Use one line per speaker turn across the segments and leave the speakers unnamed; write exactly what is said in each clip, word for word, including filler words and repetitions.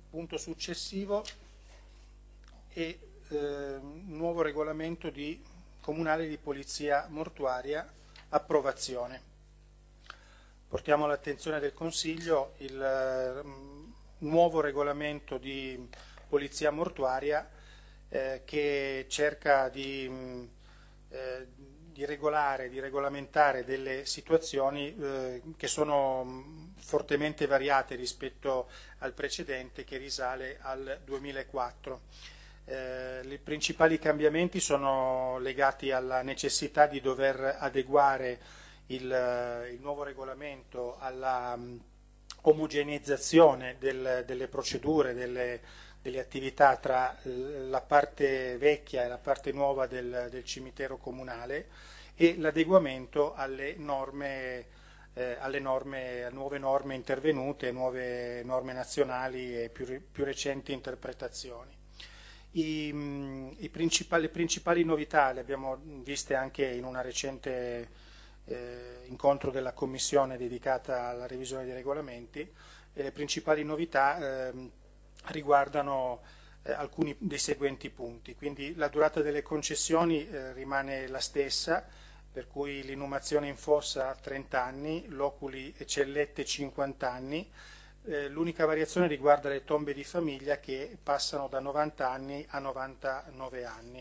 punto successivo è eh, nuovo regolamento di, comunale di polizia mortuaria, approvazione. Portiamo all'attenzione del Consiglio il eh, nuovo regolamento di polizia mortuaria eh, che cerca di, eh, di regolare, di regolamentare delle situazioni eh, che sono fortemente variate rispetto al precedente, che risale al duemilaquattro. Eh, I principali cambiamenti sono legati alla necessità di dover adeguare il, il nuovo regolamento alla um, omogeneizzazione del, delle procedure, delle, delle attività tra la parte vecchia e la parte nuova del, del cimitero comunale, e l'adeguamento alle norme Eh, alle norme, a nuove norme intervenute, nuove norme nazionali e più, più recenti interpretazioni. I, mh, i principali, le principali novità le abbiamo viste anche in una recente eh, incontro della Commissione dedicata alla revisione dei regolamenti, e le principali novità eh, riguardano eh, alcuni dei seguenti punti. Quindi la durata delle concessioni eh, rimane la stessa, per cui l'inumazione in fossa trenta anni, loculi e cellette cinquanta anni. Eh, l'unica variazione riguarda le tombe di famiglia, che passano da novanta anni a novantanove anni.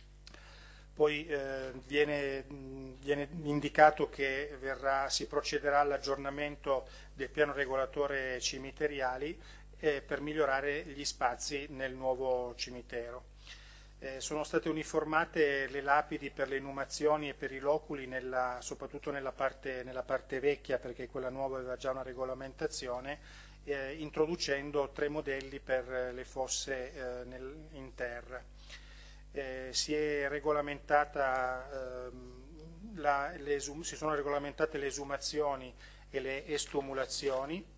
Poi eh, viene, viene indicato che verrà, si procederà all'aggiornamento del piano regolatore cimiteriali eh, per migliorare gli spazi nel nuovo cimitero. Eh, sono state uniformate le lapidi per le inumazioni e per i loculi, nella, soprattutto nella parte, nella parte vecchia, perché quella nuova aveva già una regolamentazione, eh, introducendo tre modelli per le fosse eh, nel, in terra. Eh, si, è regolamentata, eh, la, le esum, si sono regolamentate le esumazioni e le estumulazioni.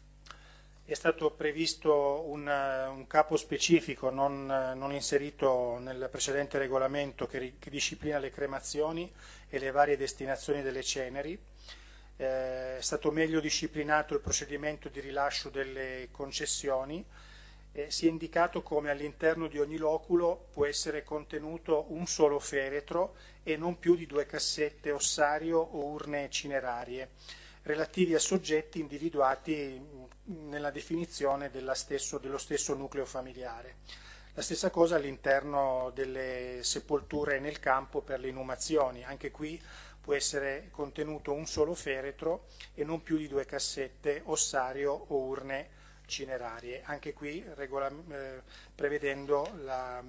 È stato previsto un, un capo specifico non, non inserito nel precedente regolamento che, che disciplina le cremazioni e le varie destinazioni delle ceneri. Eh, è stato meglio disciplinato il procedimento di rilascio delle concessioni. Eh, si è indicato come all'interno di ogni loculo può essere contenuto un solo feretro e non più di due cassette ossario o urne cinerarie, relativi a soggetti individuati nella definizione della stesso, dello stesso nucleo familiare. La stessa cosa all'interno delle sepolture nel campo per le inumazioni. Anche qui può essere contenuto un solo feretro e non più di due cassette ossario o urne cinerarie. Anche qui regola, eh, prevedendo la,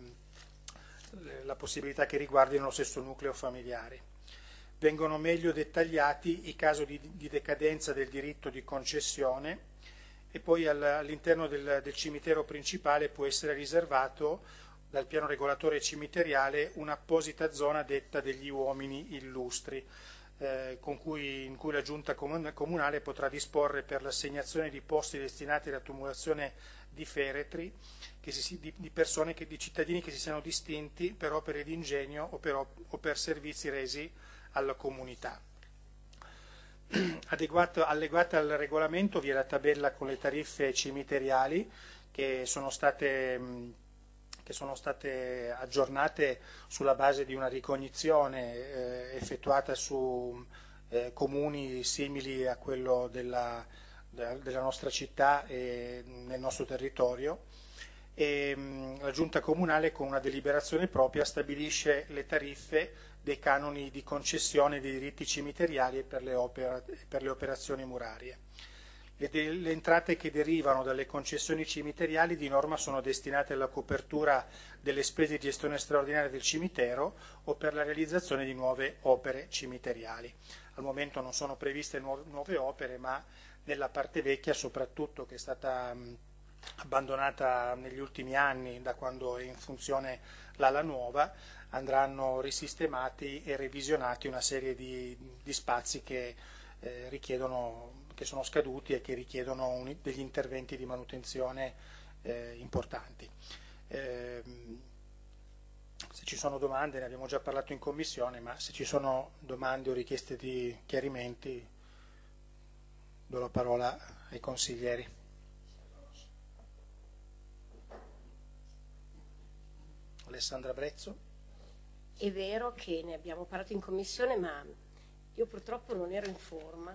la possibilità che riguardino lo stesso nucleo familiare. Vengono meglio dettagliati i casi di, di decadenza del diritto di concessione, e poi all'interno del, del cimitero principale può essere riservato dal piano regolatore cimiteriale un'apposita zona detta degli uomini illustri, eh, con cui, in cui la giunta comunale potrà disporre per l'assegnazione di posti destinati alla tumulazione di feretri, che si, di, di persone, che, di cittadini che si siano distinti per opere di ingegno o per, o per servizi resi alla comunità. Adeguato, allegata al regolamento vi è la tabella con le tariffe cimiteriali che sono state, che sono state aggiornate sulla base di una ricognizione eh, effettuata su eh, comuni simili a quello della, della nostra città e nel nostro territorio. E, mh, la Giunta Comunale, con una deliberazione propria, stabilisce le tariffe dei canoni di concessione dei diritti cimiteriali per le, opera, per le operazioni murarie. Le, de, le entrate che derivano dalle concessioni cimiteriali di norma sono destinate alla copertura delle spese di gestione straordinaria del cimitero o per la realizzazione di nuove opere cimiteriali. Al momento non sono previste nuove, nuove opere, ma nella parte vecchia soprattutto, che è stata mh, abbandonata negli ultimi anni, da quando è in funzione l'ala nuova, andranno risistemati e revisionati una serie di, di spazi che, eh, richiedono, che sono scaduti e che richiedono un, degli interventi di manutenzione eh, importanti. Eh, se ci sono domande, ne abbiamo già parlato in commissione, ma se ci sono domande o richieste di chiarimenti, do la parola ai consiglieri. Alessandra Brezzo.
È vero che ne abbiamo parlato in commissione, ma io purtroppo non ero in forma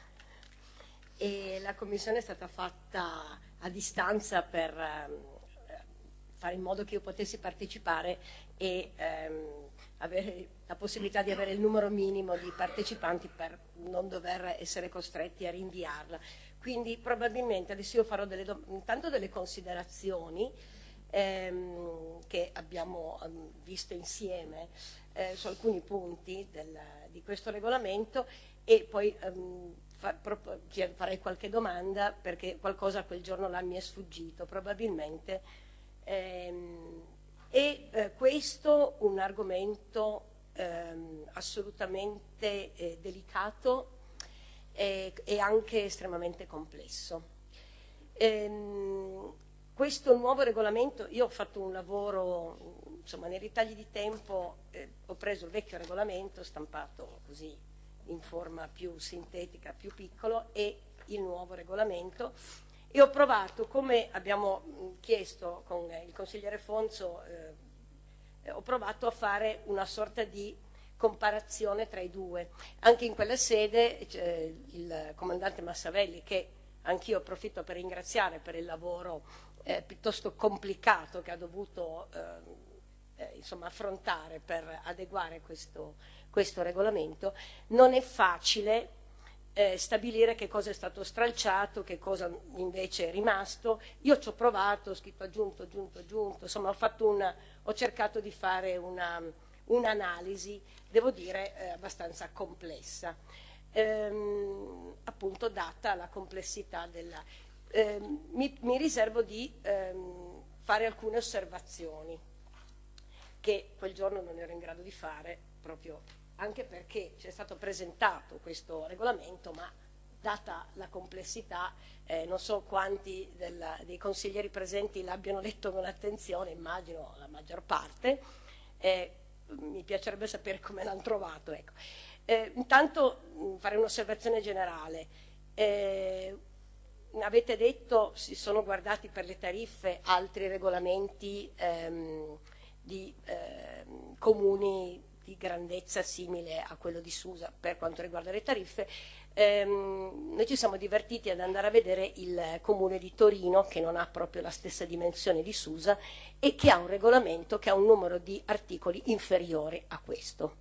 e la commissione è stata fatta a distanza per eh, fare in modo che io potessi partecipare e ehm, avere la possibilità di avere il numero minimo di partecipanti per non dover essere costretti a rinviarla. Quindi probabilmente adesso io farò delle, intanto delle considerazioni ehm, che abbiamo um, visto insieme eh, su alcuni punti del, di questo regolamento e poi um, fa, pro, farei qualche domanda perché qualcosa quel giorno là mi è sfuggito probabilmente. Ehm, e eh, questo un argomento ehm, assolutamente eh, delicato e, e anche estremamente complesso. Ehm, questo nuovo regolamento, io ho fatto un lavoro, insomma nei ritagli di tempo eh, ho preso il vecchio regolamento stampato così in forma più sintetica, più piccolo e il nuovo regolamento e ho provato, come abbiamo chiesto con il consigliere Fonzo, eh, ho provato a fare una sorta di comparazione tra i due. Anche in quella sede cioè, il comandante Massavelli, che anch'io approfitto per ringraziare per il lavoro eh, piuttosto complicato che ha dovuto eh, eh, insomma, affrontare per adeguare questo, questo regolamento, non è facile Eh, stabilire che cosa è stato stralciato, che cosa invece è rimasto. Io ci ho provato, ho scritto aggiunto, aggiunto, aggiunto, insomma ho, fatto una, ho cercato di fare un'analisi, devo dire, eh, abbastanza complessa, ehm, appunto data la complessità della... Ehm, mi, mi riservo di ehm, fare alcune osservazioni che quel giorno non ero in grado di fare proprio anche perché ci è stato presentato questo regolamento, ma data la complessità, eh, non so quanti del, dei consiglieri presenti l'abbiano letto con attenzione, immagino la maggior parte, eh, mi piacerebbe sapere come l'hanno trovato. Ecco. Eh, intanto mh, fare un'osservazione generale. Eh, avete detto, si sono guardati per le tariffe altri regolamenti ehm, di ehm, comuni di grandezza simile a quello di Susa per quanto riguarda le tariffe. Ehm, noi ci siamo divertiti ad andare a vedere il comune di Torino, che non ha proprio la stessa dimensione di Susa e che ha un regolamento che ha un numero di articoli inferiore a questo.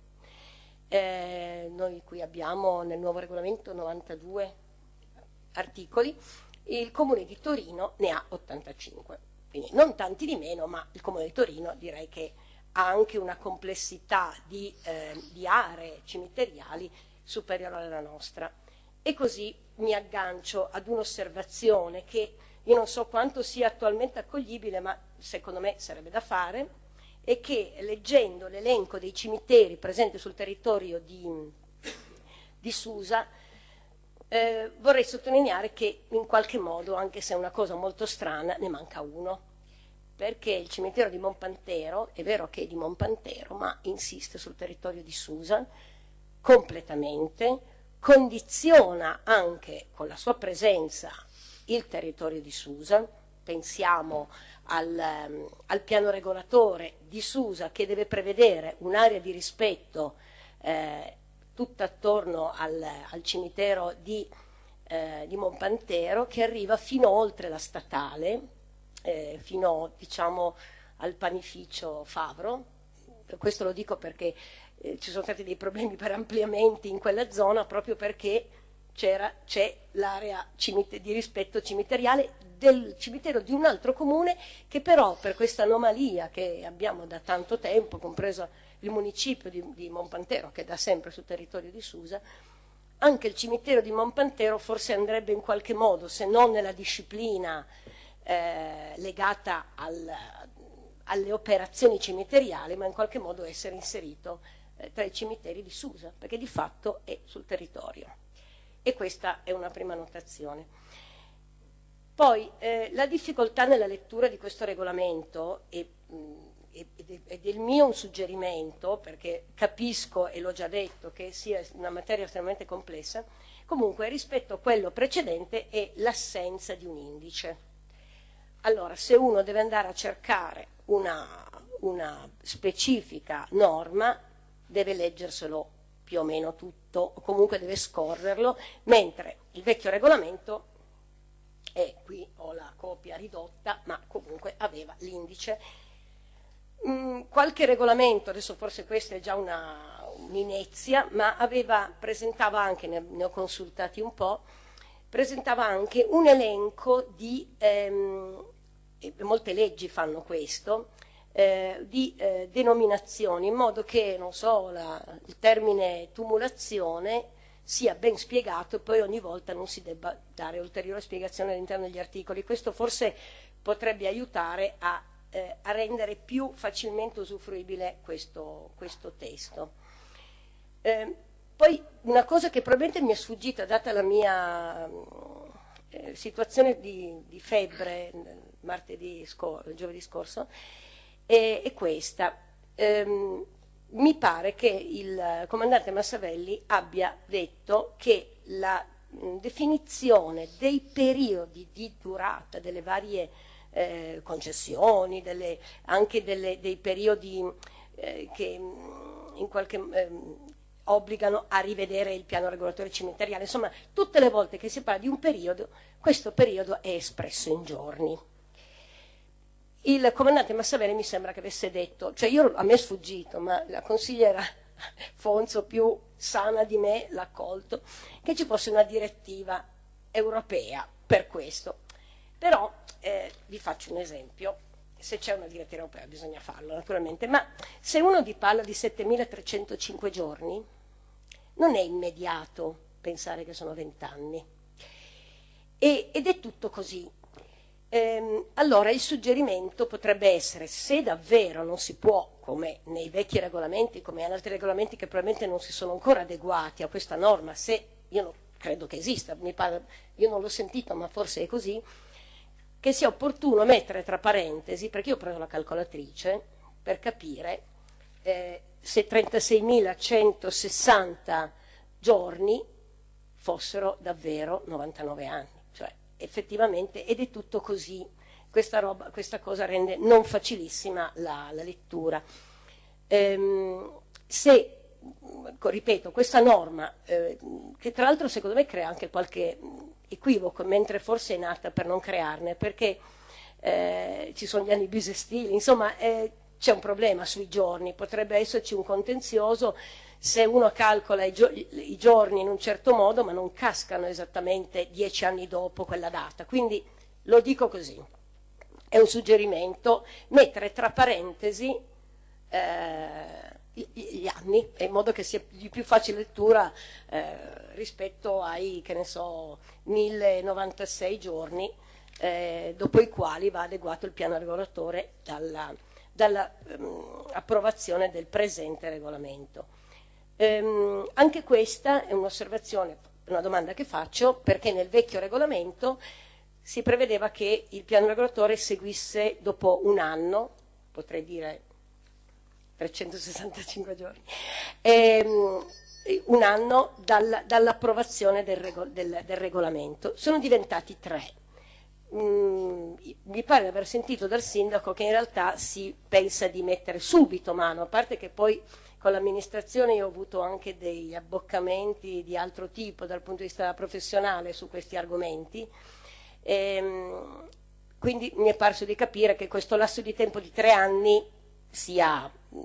Eh, noi qui abbiamo nel nuovo regolamento novantadue articoli, il comune di Torino ne ha ottantacinque, quindi non tanti di meno, ma il comune di Torino direi che ha anche una complessità di, eh, di aree cimiteriali superiore alla nostra. E così mi aggancio ad un'osservazione che io non so quanto sia attualmente accoglibile, ma secondo me sarebbe da fare, e che leggendo l'elenco dei cimiteri presenti sul territorio di, di Susa, eh, vorrei sottolineare che in qualche modo, anche se è una cosa molto strana, ne manca uno. Perché il cimitero di Monpantero, è vero che è di Monpantero, ma insiste sul territorio di Susa completamente, condiziona anche con la sua presenza il territorio di Susa. Pensiamo al, um, al piano regolatore di Susa che deve prevedere un'area di rispetto eh, tutta attorno al, al cimitero di, eh, di Monpantero, che arriva fino oltre la statale, Eh, fino diciamo al panificio Favro. Questo lo dico perché eh, ci sono stati dei problemi per ampliamenti in quella zona proprio perché c'è l'area di rispetto cimiteriale del cimitero di un altro comune che però per questa anomalia che abbiamo da tanto tempo, compreso il municipio di, di Monpantero che è da sempre sul territorio di Susa, anche il cimitero di Monpantero forse andrebbe in qualche modo, se non nella disciplina Eh, legata al, alle operazioni cimiteriali, ma in qualche modo essere inserito eh, tra i cimiteri di Susa, perché di fatto è sul territorio. E questa è una prima notazione. Poi eh, la difficoltà nella lettura di questo regolamento, e, mh, ed è il mio un suggerimento, perché capisco, e l'ho già detto, che sia una materia estremamente complessa, comunque rispetto a quello precedente è l'assenza di un indice. Allora, se uno deve andare a cercare una, una specifica norma deve leggerselo più o meno tutto, o comunque deve scorrerlo, mentre il vecchio regolamento, e qui ho la copia ridotta, ma comunque aveva l'indice. Mm, qualche regolamento, adesso forse questa è già una, un'inezia, ma aveva, presentava anche, ne, ne ho consultati un po', presentava anche un elenco di, ehm, e molte leggi fanno questo, eh, di eh, denominazioni, in modo che, non so, la, il termine tumulazione sia ben spiegato e poi ogni volta non si debba dare ulteriore spiegazione all'interno degli articoli. Questo forse potrebbe aiutare a, eh, a rendere più facilmente usufruibile questo, questo testo. Eh, poi una cosa che probabilmente mi è sfuggita, data la mia eh, situazione di, di febbre martedì scor- giovedì scorso, è, è questa. Ehm, mi pare che il comandante Massavelli abbia detto che la mh, definizione dei periodi di durata delle varie eh, concessioni, delle, anche delle, dei periodi eh, che mh, in qualche eh, obbligano a rivedere il piano regolatore cimiteriale, insomma tutte le volte che si parla di un periodo, questo periodo è espresso in giorni. Il comandante Massavelli mi sembra che avesse detto, cioè io, a me è sfuggito, ma la consigliera Fonzo, più sana di me, l'ha colto, che ci fosse una direttiva europea per questo. Però eh, vi faccio un esempio, se c'è una direttiva europea bisogna farlo naturalmente, ma se uno vi parla di settemilatrecentocinque giorni, non è immediato pensare che sono vent'anni. E, ed è tutto così. Ehm, allora il suggerimento potrebbe essere, se davvero non si può, come nei vecchi regolamenti, come in altri regolamenti che probabilmente non si sono ancora adeguati a questa norma, se io non credo che esista, mi pare, io non l'ho sentito ma forse è così, che sia opportuno mettere tra parentesi, perché io ho preso la calcolatrice per capire eh, se trentaseimilacentosessanta giorni fossero davvero novantanove anni, cioè effettivamente, ed è tutto così, questa, roba, questa cosa rende non facilissima la, la lettura. Ehm, se, ripeto, questa norma, eh, che tra l'altro secondo me crea anche qualche equivoco, mentre forse è nata per non crearne, perché eh, ci sono gli anni bisestili, insomma eh, c'è un problema sui giorni, potrebbe esserci un contenzioso se uno calcola i, gio- i giorni in un certo modo, ma non cascano esattamente dieci anni dopo quella data. Quindi lo dico così, è un suggerimento, mettere tra parentesi eh, gli anni, in modo che sia di più facile lettura eh, rispetto ai, che ne so, mille novantasei giorni, eh, dopo i quali va adeguato il piano regolatore dalla, dalla um, approvazione del presente regolamento. Ehm, anche questa è un'osservazione, una domanda che faccio, perché nel vecchio regolamento si prevedeva che il piano regolatore seguisse dopo un anno, potrei dire trecentosessantacinque giorni, ehm, un anno dal, dall'approvazione del, rego, del, del regolamento. Sono diventati tre. Mm, mi pare di aver sentito dal sindaco che in realtà si pensa di mettere subito mano, a parte che poi con l'amministrazione io ho avuto anche degli abboccamenti di altro tipo dal punto di vista professionale su questi argomenti, ehm, quindi mi è parso di capire che questo lasso di tempo di tre anni sia,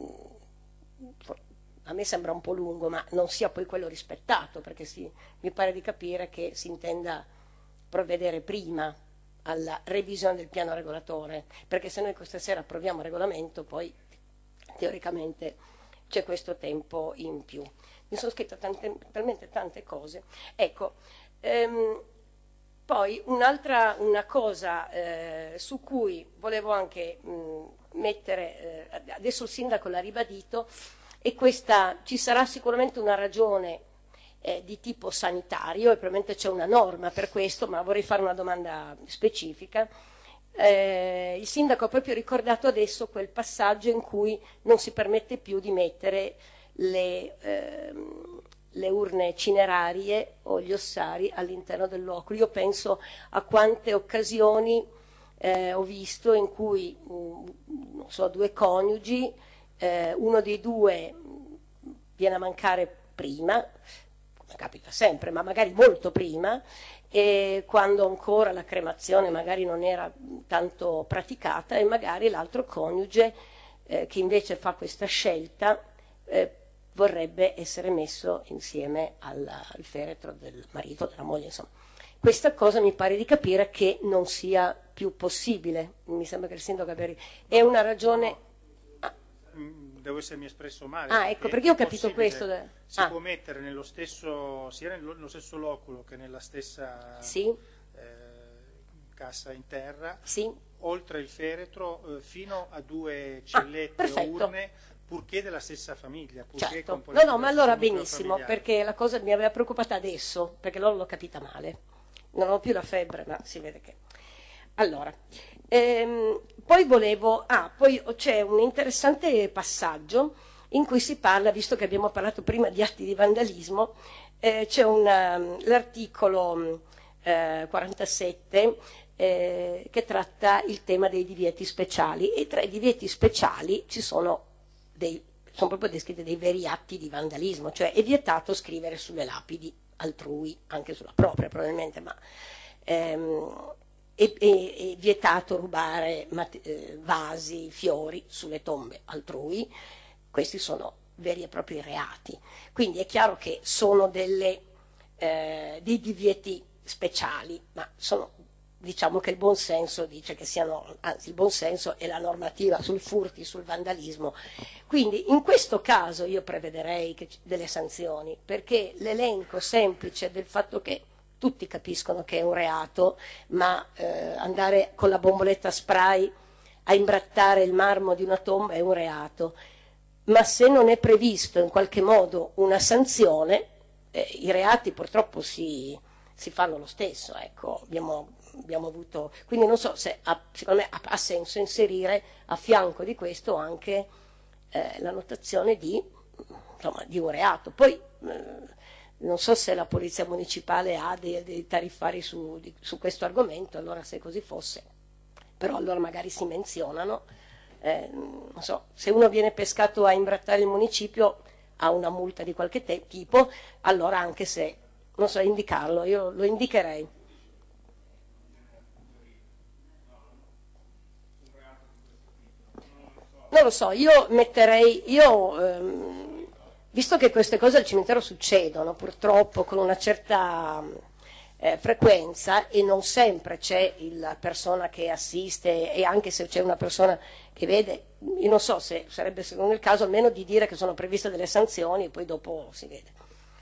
a me sembra un po' lungo, ma non sia poi quello rispettato, perché si, mi pare di capire che si intenda provvedere prima alla revisione del piano regolatore, perché se noi questa sera approviamo il regolamento poi teoricamente c'è questo tempo in più. Mi sono scritta tante, talmente tante cose. Ecco, ehm, poi un'altra una cosa eh, su cui volevo anche mh, mettere, eh, adesso il sindaco l'ha ribadito, e questa, ci sarà sicuramente una ragione eh, di tipo sanitario, e probabilmente c'è una norma per questo, ma vorrei fare una domanda specifica. Eh, il sindaco ha proprio ricordato adesso quel passaggio in cui non si permette più di mettere le, ehm, le urne cinerarie o gli ossari all'interno del locolo. Io penso a quante occasioni eh, ho visto in cui mh, non so, due coniugi, eh, uno dei due viene a mancare prima, come capita sempre, ma magari molto prima, e quando ancora la cremazione magari non era tanto praticata, e magari l'altro coniuge eh, che invece fa questa scelta eh, vorrebbe essere messo insieme al, al feretro del marito, della moglie, insomma. Questa cosa mi pare di capire che non sia più possibile, mi sembra che il sindaco abbia... È una ragione...
Ah. Devo essermi espresso male.
Ah, ecco, perché io ho capito questo.
Si
ah.
può mettere nello stesso, sia nello stesso loculo che nella stessa
sì.
eh, cassa in terra,
sì.
oltre il feretro, eh, fino a due cellette
ah,
o urne, purché della stessa famiglia. Purché
certo. No, no, ma allora benissimo,
familiare.
Perché la cosa mi aveva preoccupata adesso, perché allora l'ho capita male. Non ho più la febbre, ma si vede che... Allora, ehm, poi volevo... Ah, poi c'è un interessante passaggio in cui si parla, visto che abbiamo parlato prima di atti di vandalismo, eh, c'è l'articolo eh, quarantasette eh, che tratta il tema dei divieti speciali, e tra i divieti speciali ci sono dei... sono proprio descritti dei veri atti di vandalismo, cioè è vietato scrivere sulle lapidi altrui, anche sulla propria probabilmente, ma ehm, è, è, è vietato rubare eh, vasi, fiori sulle tombe altrui. Questi sono veri e propri reati, quindi è chiaro che sono delle, eh, dei divieti speciali, ma sono, diciamo che il buon senso dice che siano, anzi il buon senso è la normativa sul furti, sul vandalismo. Quindi in questo caso io prevederei che delle sanzioni, perché l'elenco semplice del fatto che tutti capiscono che è un reato, ma eh, andare con la bomboletta spray a imbrattare il marmo di una tomba è un reato, ma se non è previsto in qualche modo una sanzione, eh, i reati purtroppo si, si fanno lo stesso, ecco, abbiamo... abbiamo avuto, quindi non so se ha, secondo me ha, ha senso inserire a fianco di questo anche eh, la notazione di, insomma, di un reato. Poi eh, non so se la polizia municipale ha dei, dei tariffari su, di, su questo argomento, allora se così fosse, però allora magari si menzionano, eh, non so, se uno viene pescato a imbrattare il municipio ha una multa di qualche te- tipo, allora anche se, non so, indicarlo, io lo indicherei. Non lo so, io metterei, io, ehm, visto che queste cose al cimitero succedono purtroppo con una certa eh, frequenza, e non sempre c'è la persona che assiste, e anche se c'è una persona che vede, io non so se sarebbe secondo il caso almeno di dire che sono previste delle sanzioni e poi dopo si vede.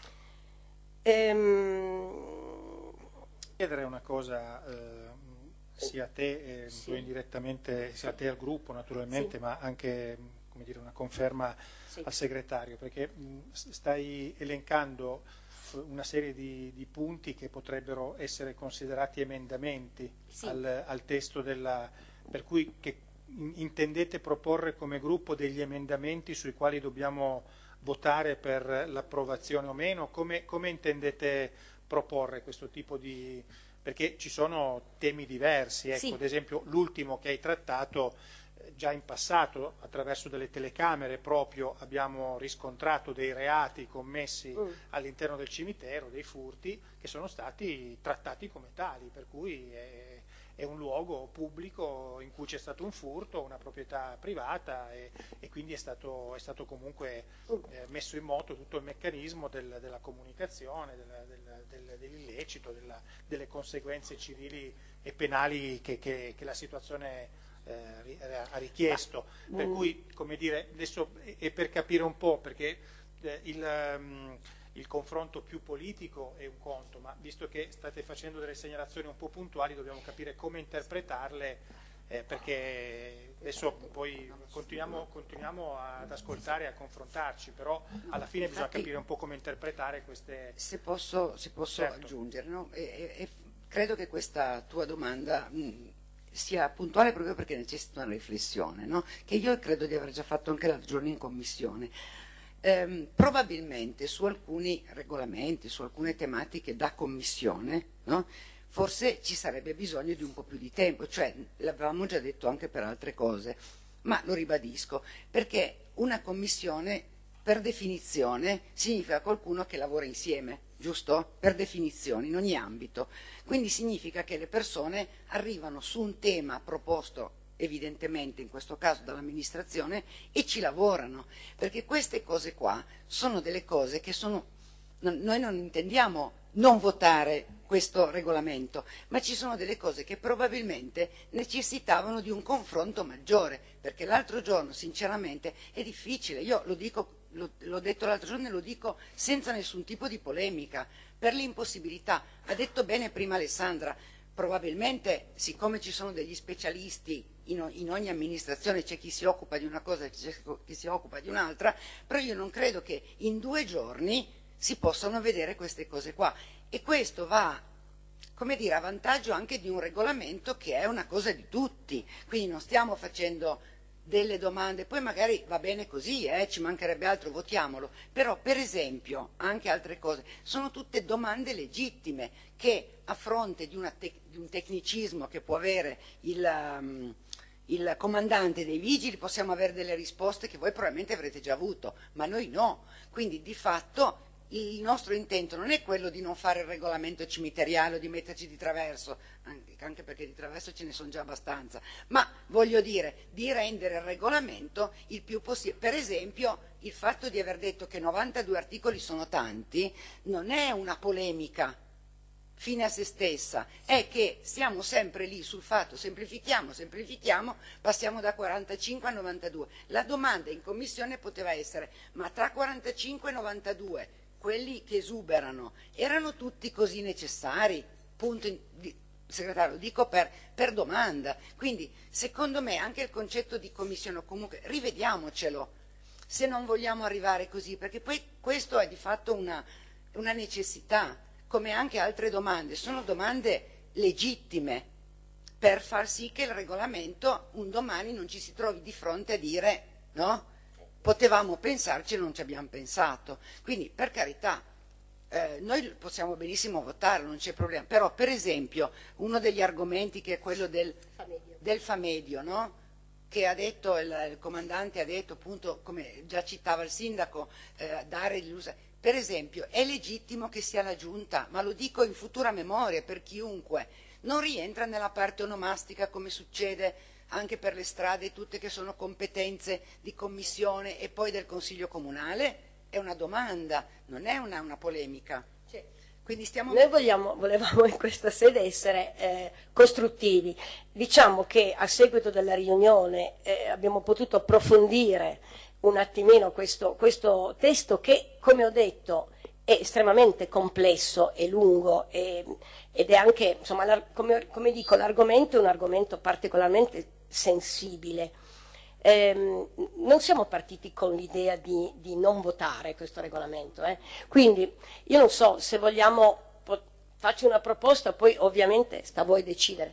Ehm...
Chiedere una cosa... Eh... sia a te, eh, sì. indirettamente, sia a te al gruppo naturalmente, sì. ma anche, come dire, una conferma sì. al segretario, perché mh, stai elencando una serie di, di punti che potrebbero essere considerati emendamenti sì. al, al testo della, per cui che intendete proporre come gruppo degli emendamenti sui quali dobbiamo votare per l'approvazione o meno, come, come intendete proporre questo tipo di... perché ci sono temi diversi, ecco, sì. ad esempio l'ultimo che hai trattato eh, già in passato attraverso delle telecamere proprio abbiamo riscontrato dei reati commessi mm. all'interno del cimitero, dei furti che sono stati trattati come tali, per cui è, è un luogo pubblico in cui c'è stato un furto, una proprietà privata e, e quindi è stato, è stato comunque eh, messo in moto tutto il meccanismo del, della comunicazione, della, del, del, dell'illecito, della, delle conseguenze civili e penali che, che, che la situazione eh, ha richiesto. Per cui, come dire, adesso è per capire un po', perché eh, il... Um, il confronto più politico è un conto, ma visto che state facendo delle segnalazioni un po' puntuali dobbiamo capire come interpretarle, eh, perché adesso poi continuiamo, continuiamo ad ascoltare e a confrontarci, però alla fine
Infatti,
bisogna capire un po' come interpretare queste...
Se posso, se posso certo. aggiungere, no? e, e, e credo che questa tua domanda mh, sia puntuale proprio perché necessita una riflessione, no? Che io credo di aver già fatto anche l'altro giorno in commissione. Eh, probabilmente su alcuni regolamenti, su alcune tematiche da commissione, no? forse ci sarebbe bisogno di un po' più di tempo, cioè l'avevamo già detto anche per altre cose, ma lo ribadisco, perché una commissione per definizione significa qualcuno che lavora insieme, giusto? Per definizione, in ogni ambito. Quindi significa che le persone arrivano su un tema proposto evidentemente in questo caso dall'amministrazione e ci lavorano, perché queste cose qua sono delle cose che sono, noi non intendiamo non votare questo regolamento, ma ci sono delle cose che probabilmente necessitavano di un confronto maggiore, perché l'altro giorno sinceramente è difficile, io lo dico, l'ho detto l'altro giorno e lo dico senza nessun tipo di polemica, per l'impossibilità, ha detto bene prima Alessandra, probabilmente siccome ci sono degli specialisti in, in ogni amministrazione, c'è chi si occupa di una cosa e c'è chi si occupa di un'altra, però io non credo che in due giorni si possano vedere queste cose qua, e questo va, come dire, a vantaggio anche di un regolamento che è una cosa di tutti, quindi non stiamo facendo delle domande, poi magari va bene così, eh, ci mancherebbe altro, votiamolo, però per esempio anche altre cose sono tutte domande legittime che a fronte di, una te di un tecnicismo che può avere il, um, il comandante dei vigili possiamo avere delle risposte che voi probabilmente avrete già avuto, ma noi no, quindi di fatto il nostro intento non è quello di non fare il regolamento cimiteriale o di metterci di traverso, anche perché di traverso ce ne sono già abbastanza, ma voglio dire di rendere il regolamento il più possibile. Per esempio il fatto di aver detto che novantadue articoli sono tanti non è una polemica fine a se stessa, è che siamo sempre lì sul fatto semplifichiamo, semplifichiamo, passiamo da quarantacinque a novantadue. La domanda in commissione poteva essere: ma tra quarantacinque e novantadue quelli che esuberano erano tutti così necessari? Punto in, di, segretario, lo dico per, per domanda. Quindi secondo me anche il concetto di commissione, o comunque rivediamocelo se non vogliamo arrivare così, perché poi questo è di fatto una, una necessità, come anche altre domande, sono domande legittime per far sì che il regolamento un domani non ci si trovi di fronte a dire no? Potevamo pensarci e non ci abbiamo pensato, quindi per carità eh, noi possiamo benissimo votare, non c'è problema, però per esempio uno degli argomenti che è quello del famedio, del famedio no? Che ha detto il, il comandante, ha detto appunto, come già citava il sindaco, eh, dare l'uso, per esempio è legittimo che sia la giunta, ma lo dico in futura memoria per chiunque, non rientra nella parte onomastica come succede anche per le strade tutte che sono competenze di commissione e poi del Consiglio Comunale? È una domanda, non è una, una polemica.
Sì.
Quindi stiamo...
Noi vogliamo, volevamo in questa sede essere eh, costruttivi. Diciamo che a seguito della riunione eh, abbiamo potuto approfondire un attimino questo, questo testo che, come ho detto, è estremamente complesso e lungo e, ed è anche, insomma, come, come dico, l'argomento è un argomento particolarmente sensibile. Eh, non siamo partiti con l'idea di, di non votare questo regolamento, eh. Quindi io non so se vogliamo, faccio una proposta, poi ovviamente sta a voi decidere.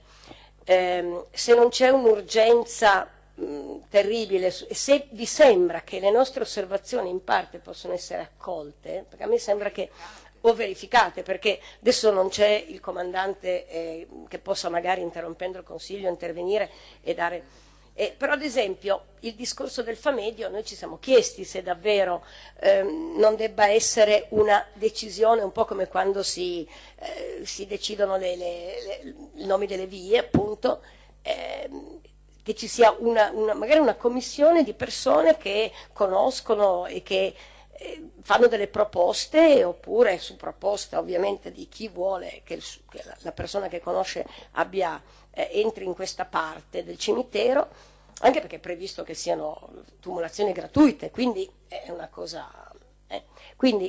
Eh, se non c'è un'urgenza terribile, se vi sembra che le nostre osservazioni in parte possono essere accolte, perché a me sembra che, o verificate, perché adesso non c'è il comandante eh, che possa magari interrompendo il Consiglio intervenire e dare, eh, però ad esempio il discorso del famedio noi ci siamo chiesti se davvero eh, non debba essere una decisione un po' come quando si, eh, si decidono le, le, le, i nomi delle vie, appunto, eh, che ci sia una, una, magari una commissione di persone che conoscono e che eh, fanno delle proposte, oppure su proposta ovviamente di chi vuole che, il, che la, la persona che conosce abbia, eh, entri in questa parte del cimitero, anche perché è previsto che siano tumulazioni gratuite, quindi è una cosa... Eh. Quindi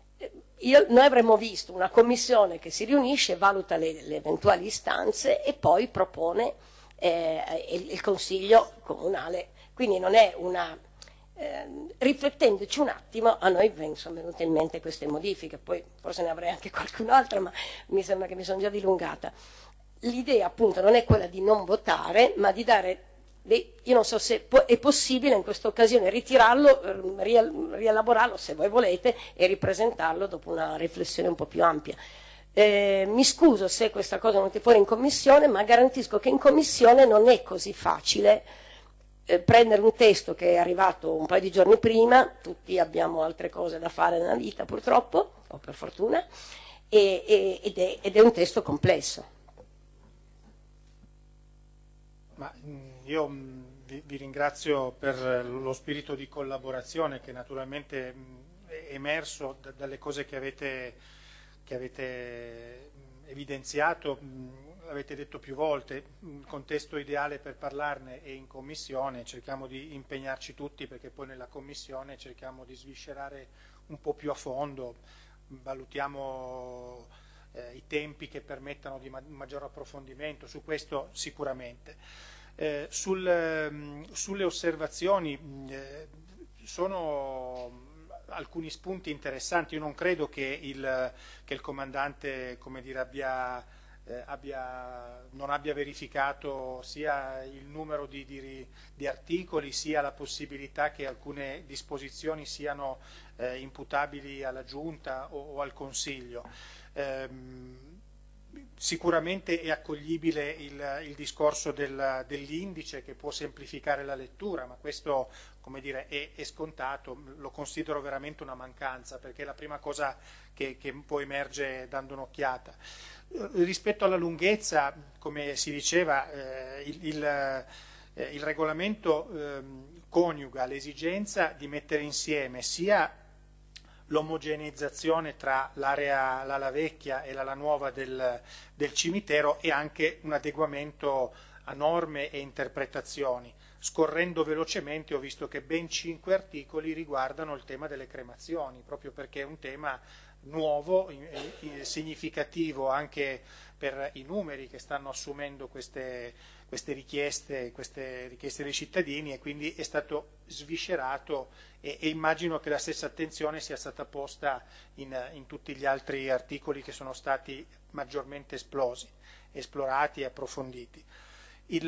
io, noi avremmo visto una commissione che si riunisce, valuta le, le eventuali istanze e poi propone Eh, il, il Consiglio Comunale, quindi non è una eh, riflettendoci un attimo a noi sono venute in mente queste modifiche, poi forse ne avrei anche qualcun'altra, ma mi sembra che mi sono già dilungata. L'idea appunto non è quella di non votare, ma di dare dei, io non so se po è possibile in questa occasione ritirarlo, rielaborarlo se voi volete e ripresentarlo dopo una riflessione un po' più ampia. Eh, mi scuso se questa cosa non ti fuori in commissione, ma garantisco che in commissione non è così facile eh, prendere un testo che è arrivato un paio di giorni prima, tutti abbiamo altre cose da fare nella vita purtroppo, o per fortuna, e, e, ed, è, ed è un testo complesso.
Ma io vi, vi ringrazio per lo spirito di collaborazione che naturalmente è emerso da, dalle cose che avete, che avete evidenziato, avete detto più volte, il contesto ideale per parlarne è in commissione, cerchiamo di impegnarci tutti perché poi nella commissione cerchiamo di sviscerare un po' più a fondo, valutiamo eh, i tempi che permettano di ma- maggior approfondimento, su questo sicuramente. Eh, sul, ehm, sulle osservazioni eh, sono alcuni spunti interessanti. Io non credo che il, che il comandante, come dire, abbia, eh, abbia, non abbia verificato sia il numero di, di, di articoli sia la possibilità che alcune disposizioni siano eh, imputabili alla Giunta o, o al Consiglio. Ehm, Sicuramente è accoglibile il, il discorso del, dell'indice che può semplificare la lettura, ma questo, come dire, è, è scontato, lo considero veramente una mancanza perché è la prima cosa che, che poi emerge dando un'occhiata. Rispetto alla lunghezza, come si diceva, eh, il, il, eh, il regolamento eh, coniuga l'esigenza di mettere insieme sia l'omogeneizzazione tra l'area l'ala vecchia e l'ala nuova del, del cimitero e anche un adeguamento a norme e interpretazioni. Scorrendo velocemente ho visto che ben cinque articoli riguardano il tema delle cremazioni, proprio perché è un tema nuovo, significativo anche per i numeri che stanno assumendo queste, queste richieste, queste richieste dei cittadini, e quindi è stato sviscerato e, e immagino che la stessa attenzione sia stata posta in, in tutti gli altri articoli che sono stati maggiormente esplosi, esplorati e approfonditi. Il,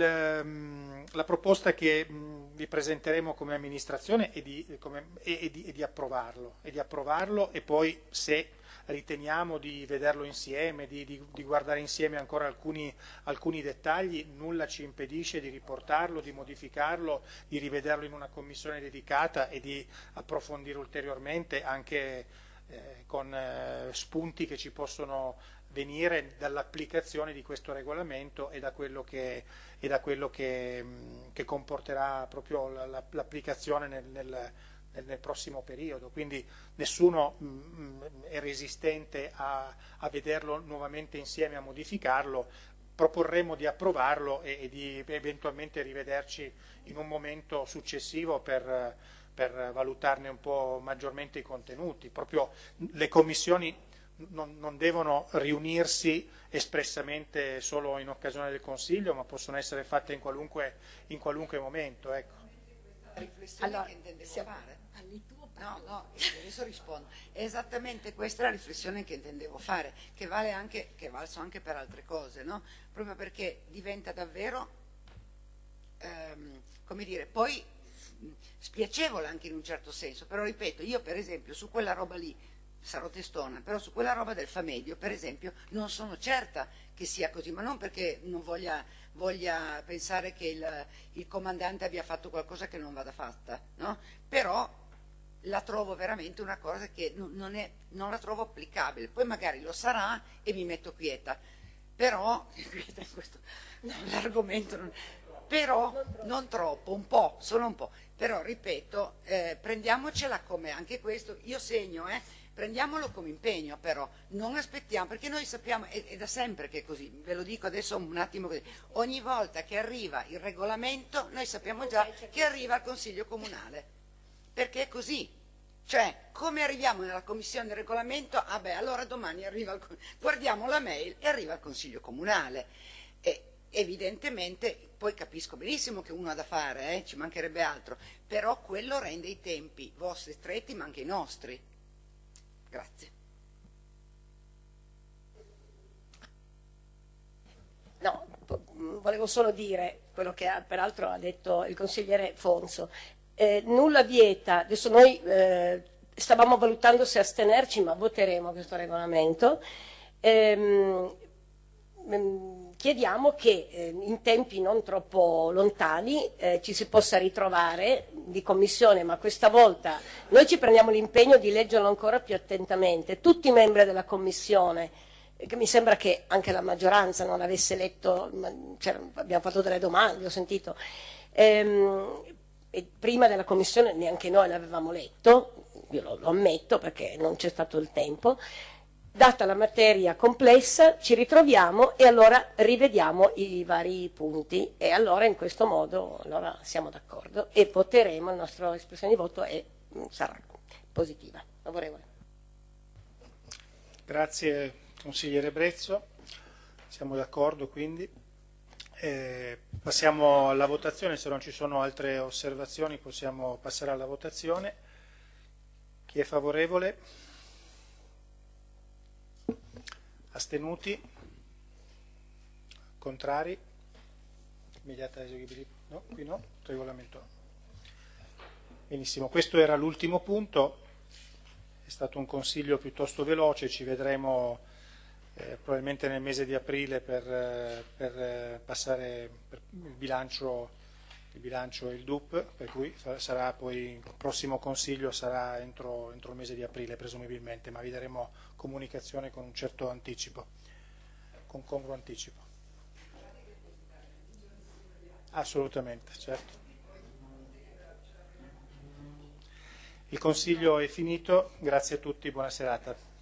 la proposta che vi presenteremo come amministrazione è di, come, è, è, di, è di approvarlo, è di approvarlo e poi se riteniamo di vederlo insieme, di, di, di guardare insieme ancora alcuni, alcuni dettagli, nulla ci impedisce di riportarlo, di modificarlo, di rivederlo in una commissione dedicata e di approfondire ulteriormente anche eh, con eh, spunti che ci possono venire dall'applicazione di questo regolamento e da quello che, e da quello che, che comporterà proprio l'applicazione nel, nel nel prossimo periodo, quindi nessuno mh, è resistente a, a vederlo nuovamente insieme, a modificarlo. Proporremo di approvarlo e, e di eventualmente rivederci in un momento successivo per, per valutarne un po' maggiormente i contenuti. Proprio le commissioni non, non devono riunirsi espressamente solo in occasione del Consiglio, ma possono essere fatte in qualunque, in qualunque momento. Ecco.
Riflessione allora, che intendevo siamo... fare. No, no, adesso rispondo. È esattamente questa la riflessione che intendevo fare, che vale anche, che valso anche per altre cose, no? Proprio perché diventa davvero, ehm, come dire, poi spiacevole anche in un certo senso, però ripeto, io per esempio su quella roba lì, sarò testona, però su quella roba del Famedio, per esempio, non sono certa che sia così, ma non perché non voglia, voglia pensare che il, il comandante abbia fatto qualcosa che non vada fatta, no? Però la trovo veramente una cosa che non, non, è, non la trovo applicabile, poi magari lo sarà e mi metto quieta, però, quieta in questo, no, l'argomento non, però non troppo. non troppo, un po', solo un po', però ripeto, eh, prendiamocela come anche questo, io segno, eh, prendiamolo come impegno, però non aspettiamo, perché noi sappiamo, è, è da sempre che è così, ve lo dico adesso un attimo così, ogni volta che arriva il regolamento noi sappiamo già che arriva al Consiglio Comunale, perché è così, cioè come arriviamo nella commissione del regolamento, ah beh, allora domani arriva il, guardiamo la mail e arriva al Consiglio Comunale, e evidentemente poi capisco benissimo che uno ha da fare, eh, ci mancherebbe altro, però quello rende i tempi vostri stretti ma anche i nostri. Grazie.
No, volevo solo dire quello che ha, peraltro ha detto il consigliere Fonso. Eh, nulla vieta, adesso noi eh, stavamo valutando se astenerci, ma voteremo questo regolamento, ehm, chiediamo che eh, in tempi non troppo lontani eh, ci si possa ritrovare di commissione, ma questa volta noi ci prendiamo l'impegno di leggerlo ancora più attentamente, tutti i membri della commissione, che mi sembra che anche la maggioranza non avesse letto, cioè, abbiamo fatto delle domande, ho sentito, ehm, e prima della commissione neanche noi l'avevamo letto, io lo, lo ammetto perché non c'è stato il tempo. Data la materia complessa, ci ritroviamo e allora rivediamo i vari punti e allora in questo modo allora siamo d'accordo e voteremo, la nostra espressione di voto è, sarà positiva, favorevole.
Grazie consigliere Brezzo, siamo d'accordo quindi. Eh, passiamo alla votazione, se non ci sono altre osservazioni possiamo passare alla votazione. Chi è favorevole? Astenuti? Contrari? Immediata eseguibilità? No, qui no, regolamento. Benissimo, questo era l'ultimo punto, è stato un consiglio piuttosto veloce, ci vedremo eh, probabilmente nel mese di aprile per, eh, per eh, passare per il bilancio, il bilancio e il D U P, per cui sarà poi il prossimo consiglio sarà entro, entro il mese di aprile presumibilmente, ma vi daremo comunicazione con un certo anticipo, con congruo anticipo. Assolutamente, certo. Il consiglio è finito, grazie a tutti, buona serata.